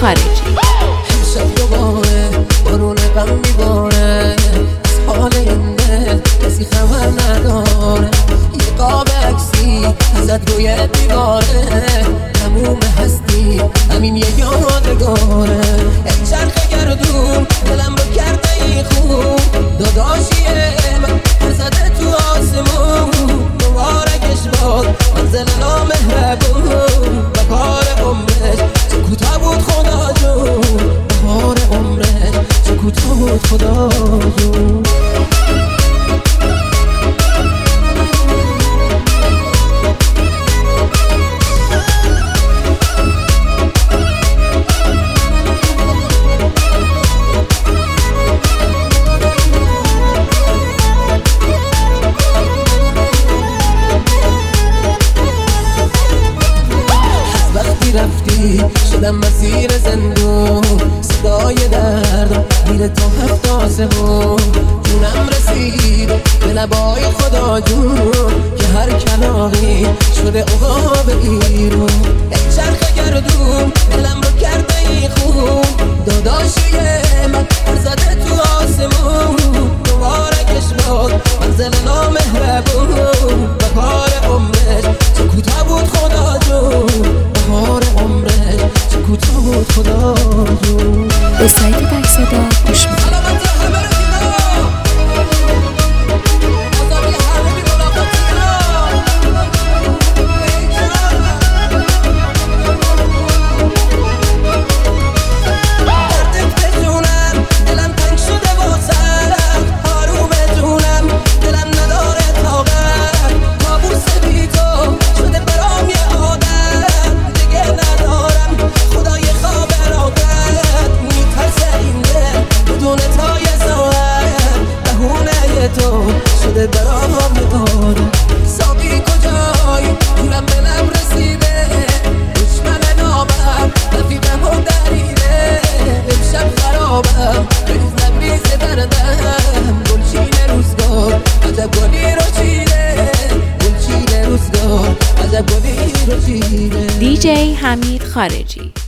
خارجی. امشب دوباره بارون غم میباره، از حال این دل کسی خبر نداره. یه قاب عکسی ازت روی دیواره، تموم هستی همین یه یادگاره. ای چرخ گردون دلم رو کرده ای خوب، داداشیه من پر زده تو آسمون. مبارکش باد منزل نامهربون، بهار عمرش چه کوتاه بود خدا جون، بهار عمرش چه کوتاه بود خدا جون. رفتی شدم مسیر زندون، صدای دردم میره تا 7 آسمون. جونم رسید به لبای خدا جون، که هر کلامی شده عقاب ایرون. ای چرخ گردون دلم رو کرده ای خوب، داداشیه من پر زده تو آسمون. مبارکش باد منزل نامهربون، بهار عمرش چه کوتاه بود خدا جون، بهار عمرش چه کوتاه بود خدا جون. به سایت تک صدا گوش میدید. شده برام میاره ساقی کجایی دورم به لب رسیده، دشمن نامم رفیقم و دریده. امشب خرابم بریز لبریز دردم، گلچین روزگار عجب گلی رو چیده، گلچین روزگار عجب گلی رو چیده. دیجی حمید خارجی.